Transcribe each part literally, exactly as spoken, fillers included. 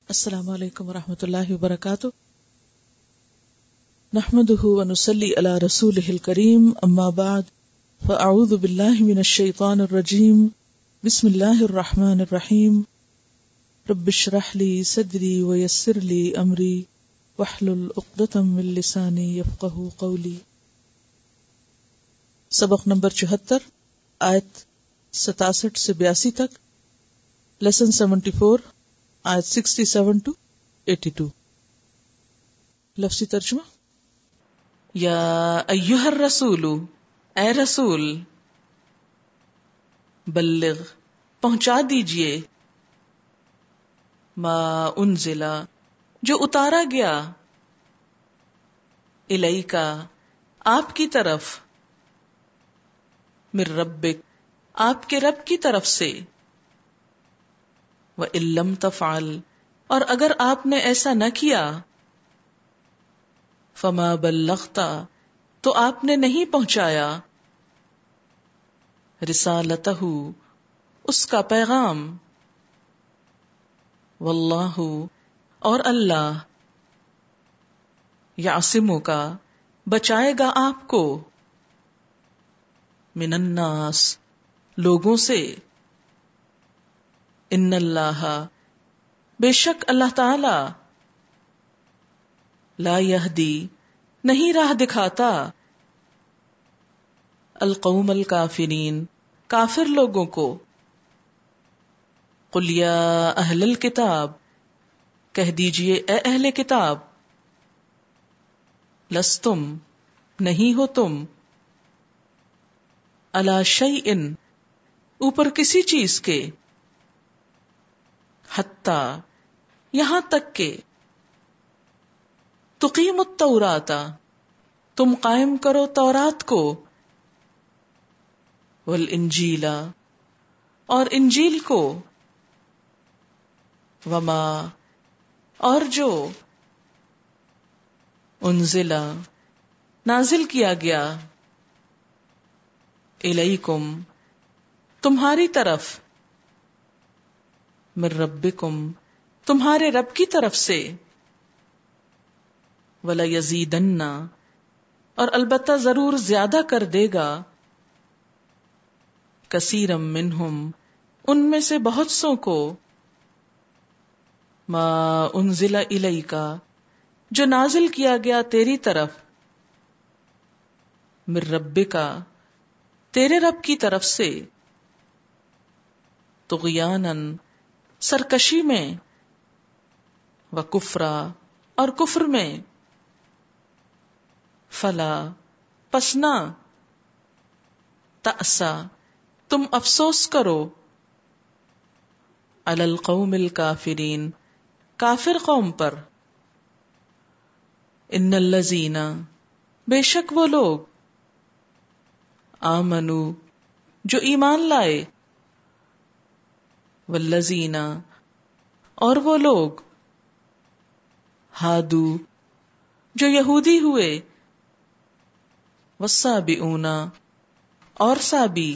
السلام علیکم ورحمۃ اللہ وبرکاتہ. نحمده ونصلي على رسوله الكريم اما بعد فاعوذ بالله من الشیطان الرجیم. بسم اللہ الرحمن الرحیم. رب اشرح لي صدری ويسر لي امری واحلل عقدۃ من لسانی یفقهوا قولی. سبق نمبر چوہتر، آیت ستاسٹھ سے بیاسی تک، لیسن سیونٹی فور، آیت sixty seven two eighty two. لفظی ترجمہ: یا ایہا الرسول، اے رسول، بلغ، پہنچا دیجئے، ما انزل، جو اتارا گیا، الیکا، آپ کی طرف، من ربک، آپ کے رب کی طرف سے، وَإِن لَّمْ تَفْعَلْ، اور اگر آپ نے ایسا نہ کیا، فَمَا بَلَّغْتَ، تو آپ نے نہیں پہنچایا، رسالتہ، اس کا پیغام، واللہ، اور اللہ، یعصمک، بچائے گا آپ کو، من الناس، لوگوں سے، ان اللہ، بے شک اللہ تعالی، لا یہدی، نہیں راہ دکھاتا، القوم الکافرین، کافر لوگوں کو. قل یا اہل الکتاب، کہہ دیجئے اے اہل کتاب، لستم، نہیں ہو تم، علی شیء، اوپر کسی چیز کے، حتی، یہاں تک کہ، تقیم التوراۃ، تم قائم کرو تورات کو، والانجیل، اور انجیل کو، وما، اور جو، انزل، نازل کیا گیا، الیکم، تمہاری طرف، من ربکم، تمہارے رب کی طرف سے، وَلَيَزِيدَنَّ، اور البتہ ضرور زیادہ کر دے گا، کثیرا منہم، ان میں سے بہت سو کو، ما انزل الیک، جو نازل کیا گیا تیری طرف، من ربک، تیرے رب کی طرف سے، طغیانا، سرکشی میں، وکفرا، اور کفر میں، فلا، پس نہ، تأسا، تم افسوس کرو، علی القوم الکافرین، کافر قوم پر، ان الذین، بے شک وہ لوگ، آمنو، جو ایمان لائے، والذین، اور وہ لوگ، ہادو، جو یہودی ہوئے، والسابئون، اور سابی،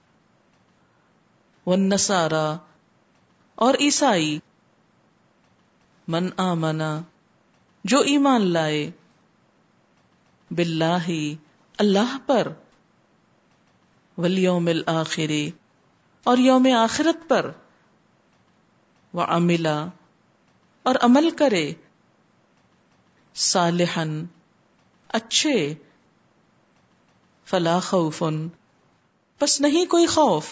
والنصارى، اور عیسائی، من آمنا، جو ایمان لائے، باللہ، اللہ پر، والیوم الآخر، اور یوم آخرت پر، وعمل، اور عمل کرے، صالحا، اچھے، فلا خوف، پس نہیں کوئی خوف،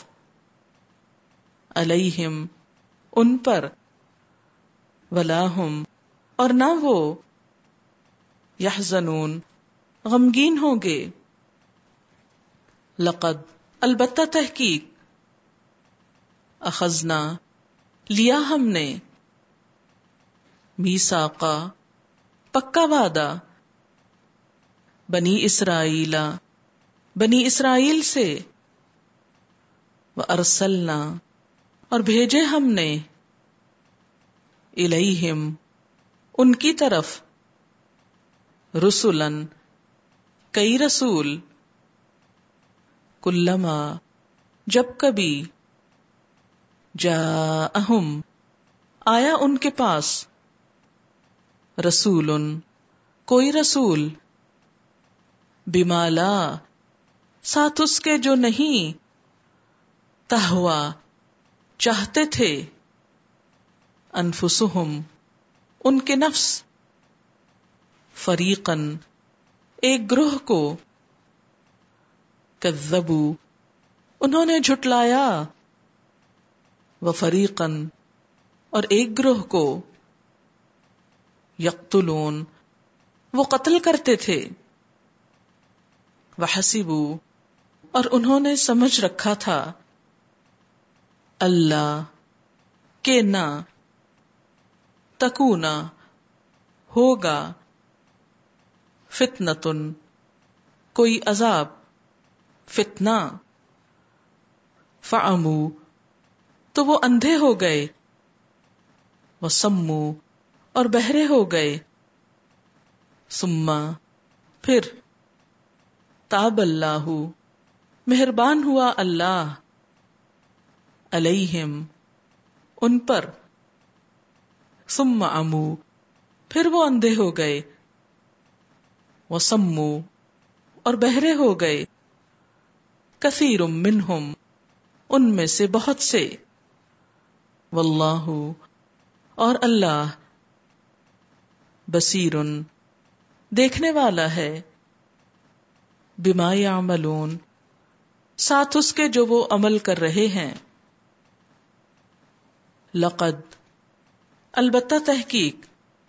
علیہم، ان پر، ولا ہم، اور نہ وہ، یحزنون، غمگین ہوں گے. لقد، البتہ تحقیق، اخذنا، لیا ہم نے، میثاقا، پکا وعدہ، بنی اسرائیل، بنی اسرائیل سے، وارسلنا، اور بھیجے ہم نے، الیہم، ان کی طرف، رسولن، کئی رسول، کلما، جب کبھی، جاءہم، آیا ان کے پاس رسول کوئی رسول بما لا ساتھ اس کے جو نہیں تہوا چاہتے تھے انفسہم ان کے نفس فریقاً ایک گروہ کو کذبو انہوں نے جھٹلایا وفریقاً اور ایک گروہ کو یقتلون وہ قتل کرتے تھے وحسبو اور انہوں نے سمجھ رکھا تھا اللہ کہ نہ تکونا ہوگا فتنتن کوئی عذاب فتنہ فعمو تو وہ اندھے ہو گئے وسمو اور بہرے ہو گئے ثم پھر تاب اللہ مہربان ہوا اللہ علیہم ان پر ثم عمو پھر وہ اندھے ہو گئے وسمو اور بہرے ہو گئے کثیر منہم ان میں سے بہت سے واللہ اور اللہ بصیر دیکھنے والا ہے بما یعملون ساتھ اس کے جو وہ عمل کر رہے ہیں لقد البتہ تحقیق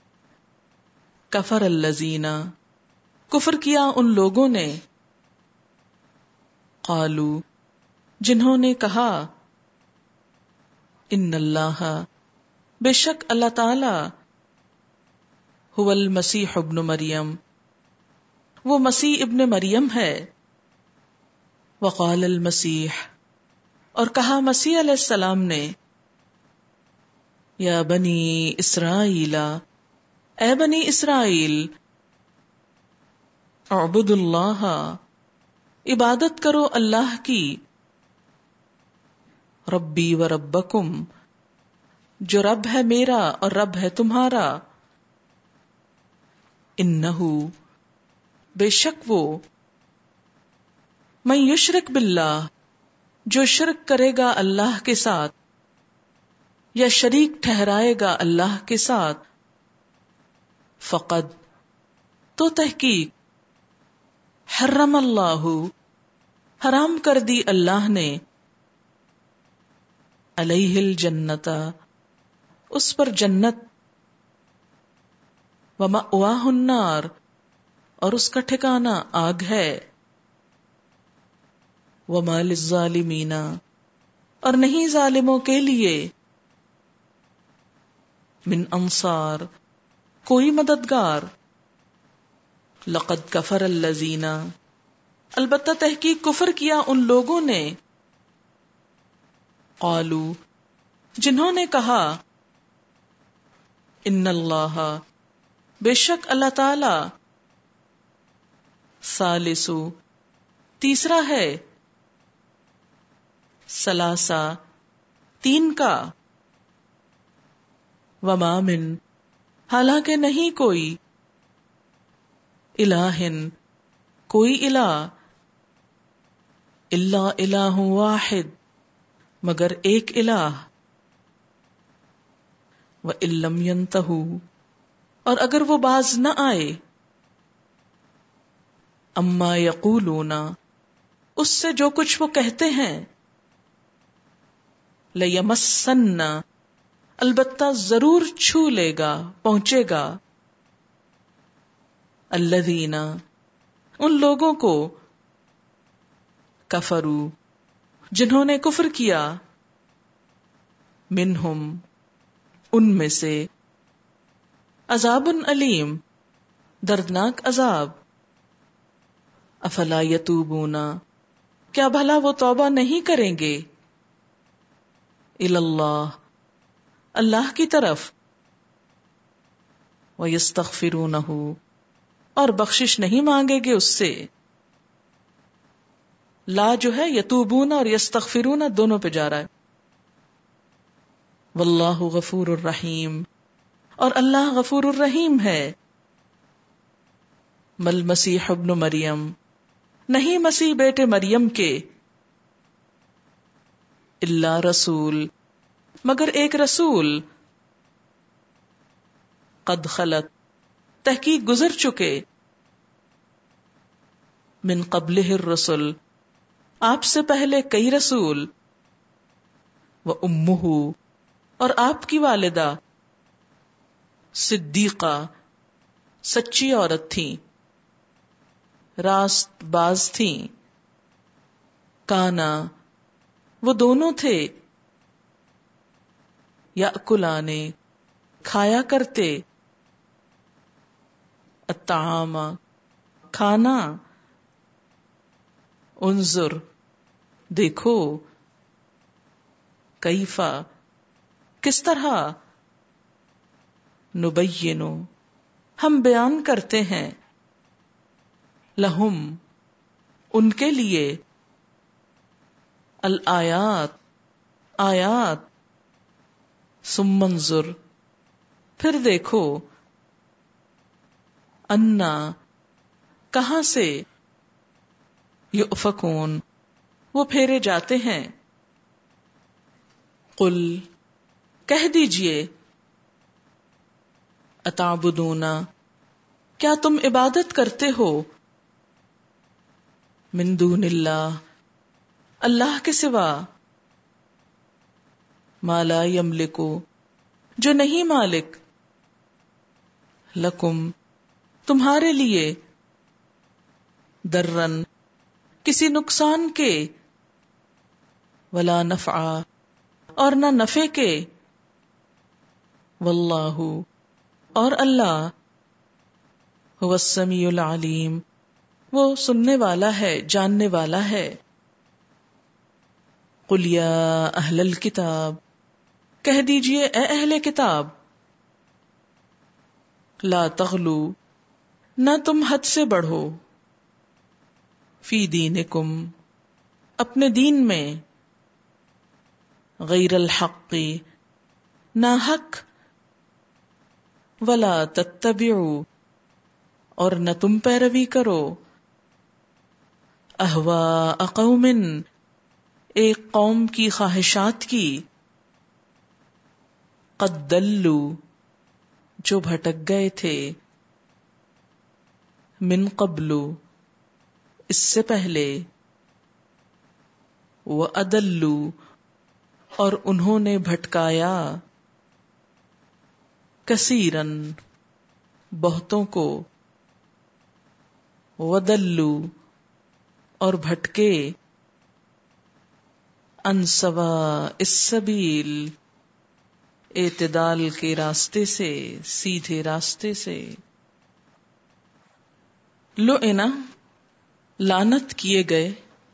کفر الذین کفر کیا ان لوگوں نے قالو جنہوں نے کہا ان اللہ بے شک اللہ تعالی هو المسیح ابن مریم وہ مسیح ابن مریم ہے وقال المسیح اور کہا مسیح علیہ السلام نے یا بنی اسرائیل اے بنی اسرائیل اعبدوا اللہ عبادت کرو اللہ کی ربی و ربکم جو رب ہے میرا اور رب ہے تمہارا انہو بے شک وہ من یشرک باللہ جو شرک کرے گا اللہ کے ساتھ یا شریک ٹھہرائے گا اللہ کے ساتھ فقد تو تحقیق حرم اللہ حرام کر دی اللہ نے علیہ الجنت اس پر جنت ومأواہ النار اور اس کا ٹھکانہ آگ ہے وما للظالمین اور نہیں ظالموں کے لیے من انصار کوئی مددگار لقد کفر الذین البتہ تحقیق کفر کیا ان لوگوں نے قالو جنہوں نے کہا ان اللہ بے شک اللہ تعالی ثالثو تیسرا ہے ثلاثہ تین کا وما من حالانکہ نہیں کوئی الہن کوئی الہ الا الہ واحد مگر ایک الہ وَإِن لَّمْ يَنْتَهُوا اور اگر وہ باز نہ آئے اما یقولون اس سے جو کچھ وہ کہتے ہیں لَيَمَسَّنَّ البتہ ضرور چھو لے گا پہنچے گا الذین ان لوگوں کو کفروا جنہوں نے کفر کیا منہم ان میں سے عذاب علیم دردناک عذاب افلا یتوبون کیا بھلا وہ توبہ نہیں کریں گے اللہ اللہ کی طرف وَيَسْتَغْفِرُونَهُ اور بخشش نہیں مانگے گے اس سے لا جو ہے یتوبون اور یستغفرون دونوں پہ جا رہا ہے واللہ غفور الرحیم، اور اللہ غفور الرحیم ہے. مل مسیح ابن مریم، نہیں مسیح بیٹے مریم کے، الا رسول، مگر ایک رسول، قد خلت، تحقیق گزر چکے، من قبلہ الرسل، آپ سے پہلے کئی رسول، و امہ، اور آپ کی والدہ، صدیقہ، سچی عورت تھیں، راست باز تھیں، کانا، وہ دونوں تھے، یأکلانے، کھایا کرتے، الطعام، کھانا، انظر، دیکھو، کیفا، کس طرح، نبینو، ہم بیان کرتے ہیں، لہم، ان کے لیے، الآیات، آیات، ثم انظر، پھر دیکھو، انا، کہاں سے، یؤفکون، وہ پھیرے جاتے ہیں، قل، کہہ دیجئے، اتعبدون، کیا تم عبادت کرتے ہو، من دون اللہ، اللہ کے سوا، ما لا یملک، جو نہیں مالک، لکم، تمہارے لیے، درن، کسی نقصان کے، ولا نفعا، اور نہ نفع کے، واللہ، اور اللہ، هو السمیع العلیم، وہ سننے والا ہے، جاننے والا ہے. قل یا اہل الکتاب، کہہ دیجئے اے اہل کتاب، لا تغلو، نہ تم حد سے بڑھو، فی دینکم، اپنے دین میں، غیر الحق، نہ حق، ولا تتبعوا، اور نہ تم پیروی کرو، اہواء قوم، ایک قوم کی خواہشات کی، قد دلوا، جو بھٹک گئے تھے، من قبل، اس سے پہلے، وَأَضَلُّوا، اور انہوں نے بھٹکایا، کثیرن، بہتوں کو، وَضَلُّوا، اور بھٹکے، عن سواء السبیل، اعتدال کے راستے سے، سیدھے راستے سے. لعن، لعنت کیے گئے،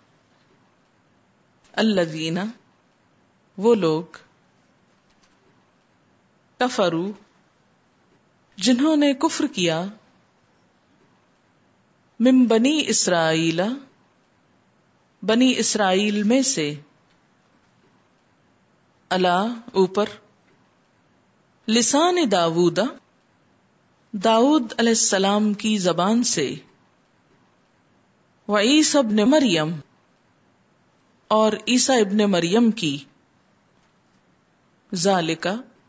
الذین، وہ لوگ، کفروا، جنہوں نے کفر کیا، من بنی اسرائیل، بنی اسرائیل میں سے، علی، اوپر، لسان داود، داؤد علیہ السلام کی زبان سے، وعیسی ابن مریم، اور عیسیٰ ابن مریم کی، ذالک،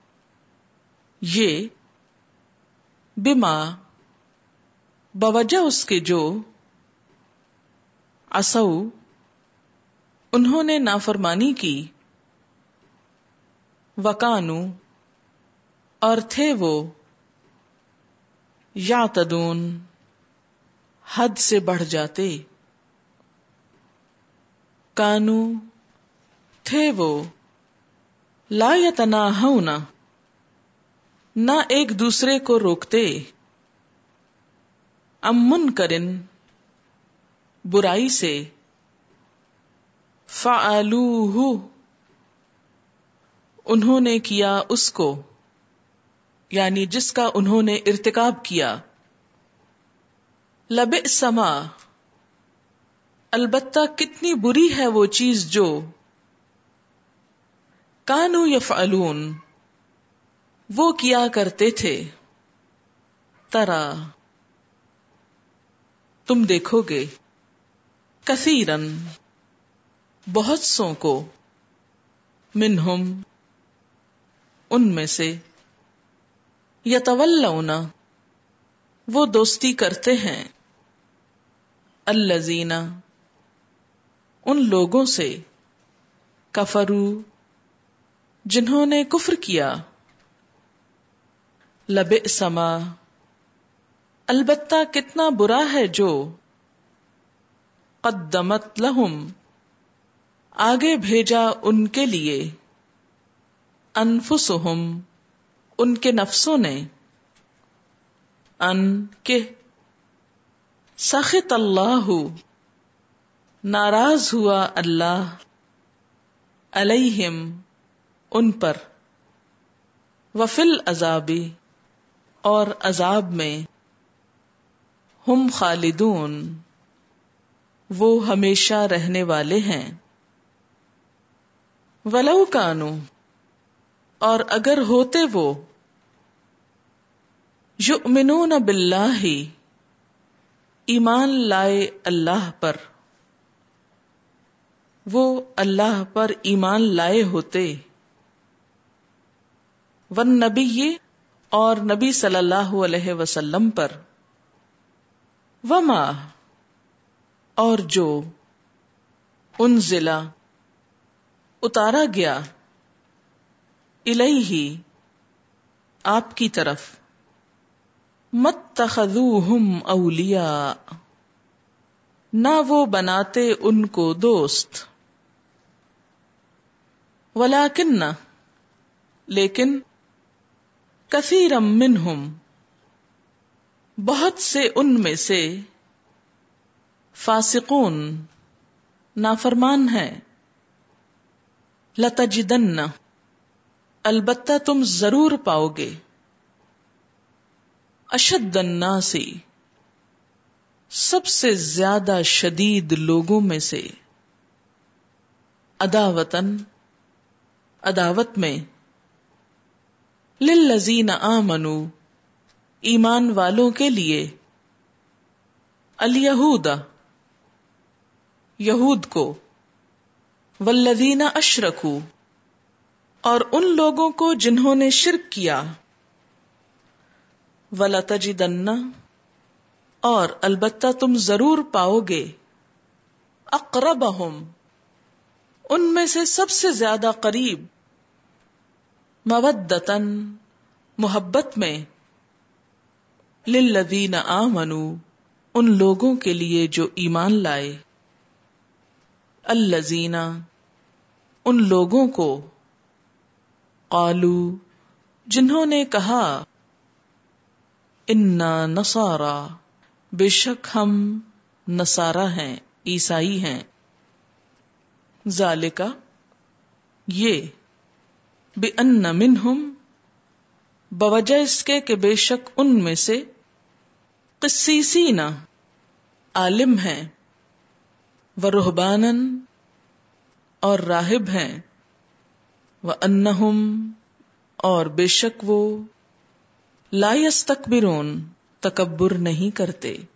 یہ، بما، بوجہ اس کے جو، عصوا، انہوں نے نافرمانی کی، وکانو، اور تھے وہ، یعتدون، حد سے بڑھ جاتے، کانو، تھے وہ، لا یتناہون، نہ ایک دوسرے کو روکتے، عن منکر، برائی سے، فعلوہ، انہوں نے کیا اس کو، یعنی جس کا انہوں نے ارتکاب کیا، لبئس ما، البتہ کتنی بری ہے وہ چیز جو، کانوا یفعلون، وہ کیا کرتے تھے، ترا تم دیکھو گے، کثیرن بہت سو کو، منہم ان میں سے، یتولون وہ دوستی کرتے ہیں، الذین ان لوگوں سے، کفروا جنہوں نے کفر کیا، لبئس ما البتہ کتنا برا ہے جو، قدمت لہم آگے بھیجا ان کے لیے، انفسہم ان کے نفسوں نے، ان کے سخط اللہ ناراض ہوا اللہ، علیہم ان پر، وفی العذاب اور عذاب میں، ہم خالدون وہ ہمیشہ رہنے والے ہیں، ولو کانوا اور اگر ہوتے وہ، یؤمنون باللہ ایمان لائے اللہ پر، وہ اللہ پر ایمان لائے ہوتے، والنبی اور نبی صلی اللہ علیہ وسلم پر، وما اور جو، انزل اتارا گیا، الیہ آپ کی طرف، متخذوہم اولیاء نہ وہ بناتے ان کو دوست، ولیکن لیکن، کثیرا منہم بہت سے ان میں سے، فاسقون نافرمان ہیں، لتجدن البتہ تم ضرور پاؤ گے، اشد الناس سب سے زیادہ شدید لوگوں میں سے، عداوتن عداوت میں، للذین آمنوا ایمان والوں کے لیے، الیہود یہود کو، والذین اشرکوا اور ان لوگوں کو جنہوں نے شرک کیا، وَلَتَجِدَنَّ اور البتہ تم ضرور پاؤ گے، اقربہم ان میں سے سب سے زیادہ قریب، مودتاً محبت میں، للذین آمنوا ان لوگوں کے لیے جو ایمان لائے، الذین ان لوگوں کو، قالوا جنہوں نے کہا، انا نصارا بے شک ہم نصارا ہیں، عیسائی ہیں، ذالک یہ، بِأَنَّ مِنْهُمْ بوجہ اس کے کہ بے شک ان میں سے، قسیسین عالم ہیں، ورہباناً اور راہب ہیں، وَأَنَّهُمْ اور بے شک وہ، لا یستکبرون تکبر نہیں کرتے۔